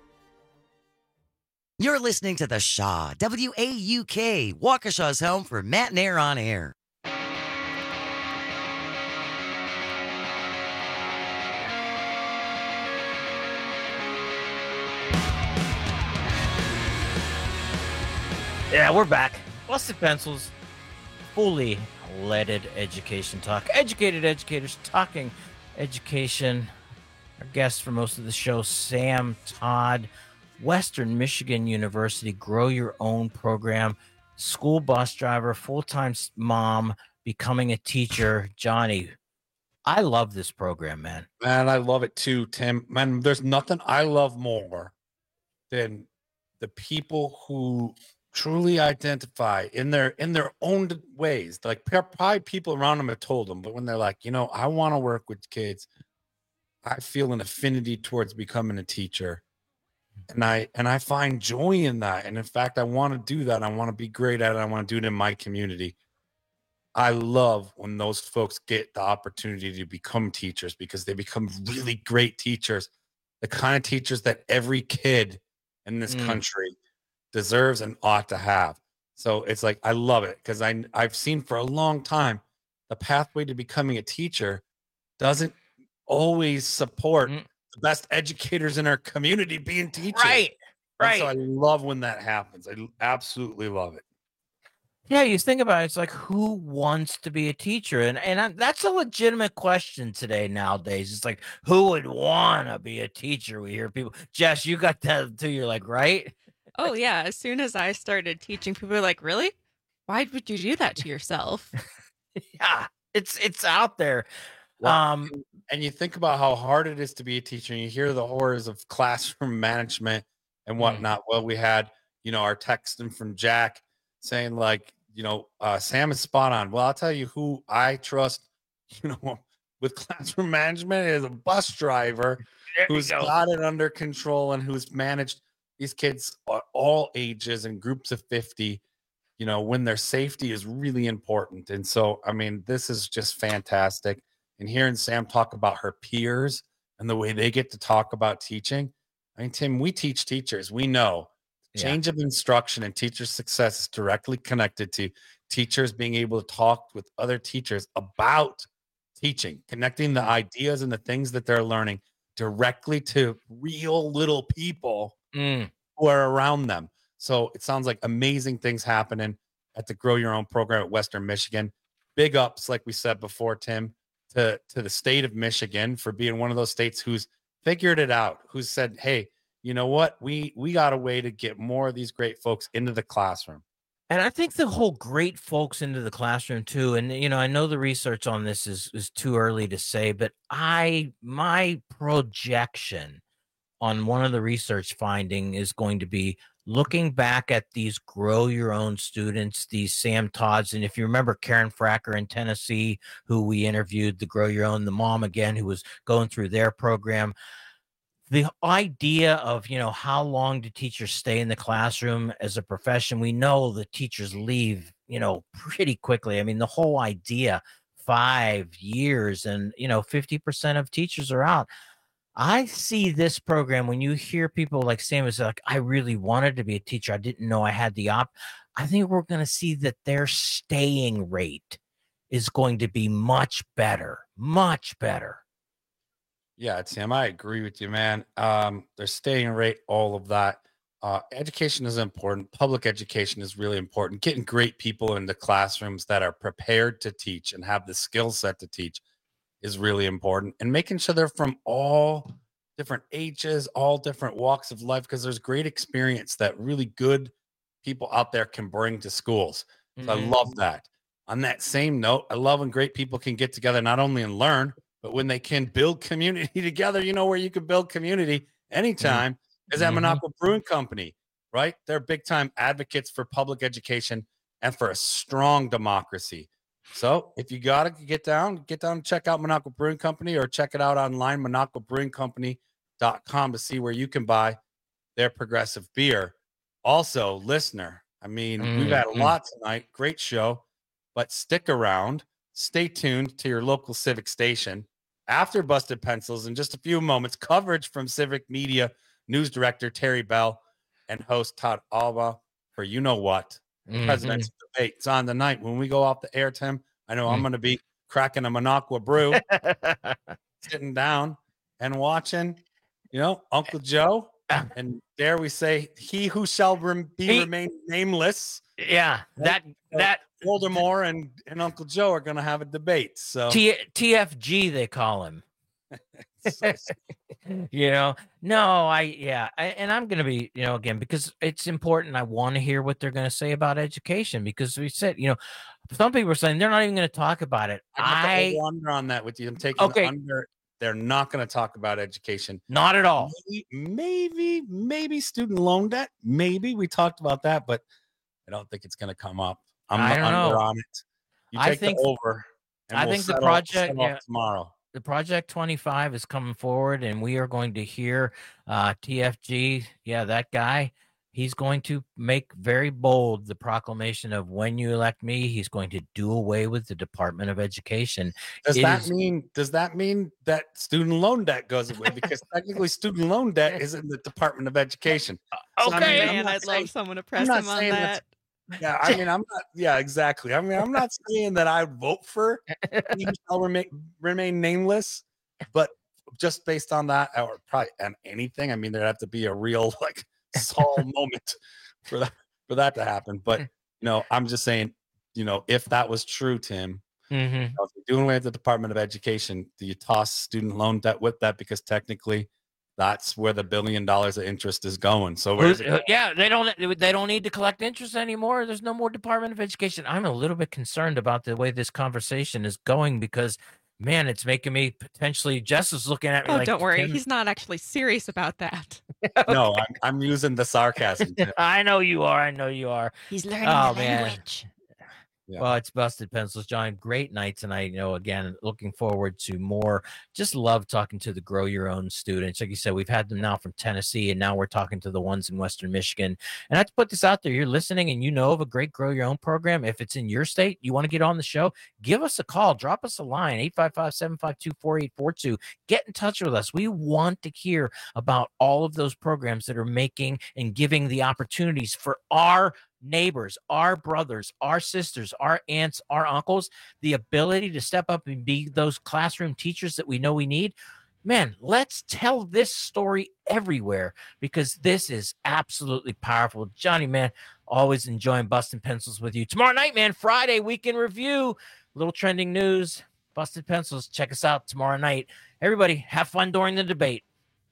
You're listening to The Shaw, W A U K, Waukesha's home for Matt and Air on Air. Yeah, we're back. Busted Pencils, fully leaded education talk. Educated educators talking education. Our guest for most of the show, Sam Todd, Western Michigan University, Grow Your Own program, school bus driver, full-time mom, becoming a teacher. Johnny, I love this program, man. Man, I love it too, Tim. Man, there's nothing I love more than the people who truly identify in their in their own ways. Like probably people around them have told them, but when they're like, you know, I want to work with kids, I feel an affinity towards becoming a teacher. And I and I find joy in that. And in fact, I want to do that. I want to be great at it. I want to do it in my community. I love when those folks get the opportunity to become teachers because they become really great teachers, the kind of teachers that every kid in this Mm. country deserves and ought to have. So it's like, I love it because I I've seen for a long time the pathway to becoming a teacher doesn't always support the best educators in our community being teachers. Right, And right. so I love when that happens. I absolutely love it. Yeah, you think about it, it's like, who wants to be a teacher? And and I, that's a legitimate question today nowadays. It's like, who would want to be a teacher? We hear people. Jess, you got that too. You're like, right? Oh, yeah. As soon as I started teaching, people were like, really? Why would you do that to yourself? Yeah, it's it's out there. Well, Um, and- and you think about how hard it is to be a teacher, and you hear the horrors of classroom management and whatnot. Well, we had, you know, our texting from Jack saying, like, you know, uh, Sam is spot on. Well, I'll tell you who I trust, you know, with classroom management is a bus driver There you who's go. got it under control and who's managed these kids at all ages and groups of fifty, you know, when their safety is really important. And so, I mean, this is just fantastic. And hearing Sam talk about her peers and the way they get to talk about teaching. I mean, Tim, we teach teachers. We know Yeah. change of instruction and teacher success is directly connected to teachers being able to talk with other teachers about teaching, connecting the ideas and the things that they're learning directly to real little people Mm. who are around them. So it sounds like amazing things happening at the Grow Your Own program at Western Michigan. Big ups, like we said before, Tim, to, to the state of Michigan for being one of those states who's figured it out, who's said, hey, you know what? We we got a way to get more of these great folks into the classroom. And I think the whole great folks into the classroom too. And you know, I know the research on this is is too early to say, but I my projection on one of the research finding is going to be looking back at these Grow Your Own students, these Sam Todds. And if you remember Karen Fracker in Tennessee, who we interviewed, the Grow Your Own, the mom again, who was going through their program. The idea of, you know, how long do teachers stay in the classroom as a profession? We know the teachers leave, you know, pretty quickly. I mean, the whole idea, five years and, you know, fifty percent of teachers are out. I see this program when you hear people like Sam is like, I really wanted to be a teacher. I didn't know I had the op. I think we're going to see that their staying rate is going to be much better, much better. Yeah, Tim, I agree with you, man. Um, their staying rate, all of that. Uh, education is important. Public education is really important. Getting great people into classrooms that are prepared to teach and have the skill set to teach is really important. And making sure they're from all different ages, all different walks of life, because there's great experience that really good people out there can bring to schools. So Mhm. I love that. On that same note, I love when great people can get together not only and learn, but when they can build community together. You know where you can build community anytime is at Mhm. Minocqua Brewing Company, right? They're big time advocates for public education and for a strong democracy. So if you got to get down, get down and check out Minocqua Brewing Company or check it out online, minocqua brewing company dot com, to see where you can buy their progressive beer. Also, listener, I mean, we've had a Mhm. lot tonight. Great show, but stick around. Stay tuned to your local Civic station. After Busted Pencils, in just a few moments, coverage from Civic Media News Director Terry Bell and host Todd Alba for You Know What, the Mhm. presidential debate. It's on tonight. When we go off the air, Tim, I know I'm Mm. going to be cracking a Minocqua brew, sitting down and watching, you know, Uncle Joe. And dare we say, he who shall rem- be He- remain nameless. Yeah, that So that Voldemort and, and Uncle Joe are going to have a debate. So T- TFG they call him. You know, no, I yeah, I, and I'm gonna be, you know, again, because it's important. I want to hear what they're gonna say about education, because we said, you know, some people are saying they're not even gonna talk about it. I I wonder on that with you. I'm taking Okay. under. They're not going to talk about education. Not at all. Maybe, maybe, maybe student loan debt. Maybe we talked about that, but I don't think it's going to come up. I'm I the don't under know. on it. You I take think- the over. And I we'll think the settle- project settle up yeah, tomorrow. the project twenty-five is coming forward, and we are going to hear uh, T F G. Yeah, that guy. He's going to make very bold the proclamation of, when you elect me, he's going to do away with the Department of Education. Does It that is- mean? Does that mean that student loan debt goes away? Because technically, student loan debt is in the Department of Education. So, I Okay, mean, I'm man, not I'd saying- love someone to I'm press not him on saying that's- that. Yeah, I mean, I'm not. Yeah, exactly. I mean, I'm not saying that I would vote for he shall remain remain nameless, but just based on that, or probably on anything, I mean, there'd have to be a real like Saul moment for that for that to happen. But you know, I'm just saying, you know, if that was true, Tim, Mhm. you know, if you're doing away with the Department of Education, do you toss student loan debt with that? Because technically, that's where the billion dollars of interest is going. So where's Who's- it uh, yeah, they don't they don't need to collect interest anymore. There's no more Department of Education. I'm a little bit concerned about the way this conversation is going, because man, it's making me potentially, Jess is looking at me Oh, like, don't worry. "Tim-" He's not actually serious about that. No, I'm, I'm using the sarcasm. Tim. I know you are. I know you are. He's learning Oh, the man. language. Yeah. Well, it's Busted Pencils, John. Great night tonight. You know, again, looking forward to more. Just love talking to the Grow Your Own students. Like you said, we've had them now from Tennessee, and now we're talking to the ones in Western Michigan. And I have to put this out there. You're listening and you know of a great Grow Your Own program. If it's in your state, you want to get on the show, give us a call. Drop us a line, eight five five, seven five two, four eight four two. Get in touch with us. We want to hear about all of those programs that are making and giving the opportunities for our neighbors, our brothers, our sisters, our aunts, our uncles, the ability to step up and be those classroom teachers that we know we need. Man, let's tell this story everywhere, because this is absolutely powerful. Johnny, man, always enjoying Busting Pencils with you. Tomorrow night, man, Friday, weekend review, little trending news, Busted Pencils. Check us out tomorrow night. Everybody, have fun during the debate.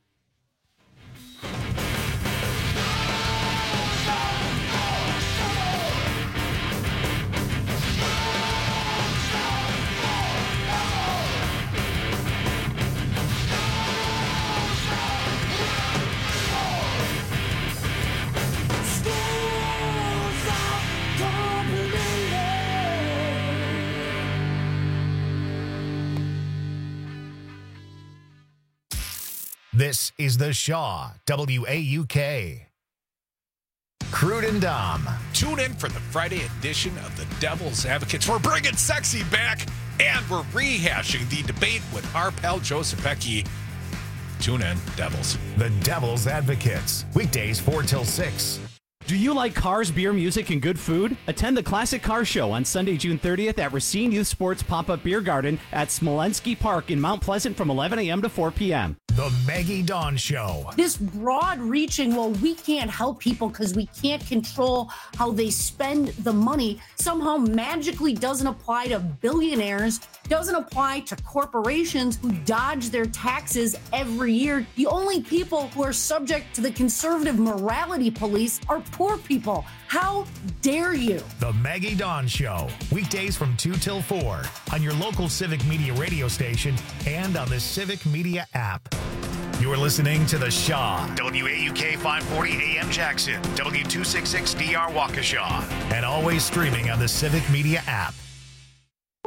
This is the Shaw W A U K. Crude and Dom. Tune in for the Friday edition of the Devil's Advocates. We're bringing sexy back, and we're rehashing the debate with our pal Joe Sapecki. Tune in, Devils. The Devil's Advocates. Weekdays four till six. Do you like cars, beer, music, and good food? Attend the Classic Car Show on Sunday, June thirtieth at Racine Youth Sports Pop-Up Beer Garden at Smolensky Park in Mount Pleasant from eleven a.m. to four p.m. The Maggie Dawn Show. This broad-reaching, well, we can't help people because we can't control how they spend the money, somehow magically doesn't apply to billionaires, doesn't apply to corporations who dodge their taxes every year. The only people who are subject to the conservative morality police are poor people. How dare you? The Maggie Dawn Show. Weekdays from two till four on your local Civic Media radio station and on the Civic Media app. You're listening to The Shaw. W A U K five forty A M Jackson. W two sixty-six D R Waukesha. And always streaming on the Civic Media app.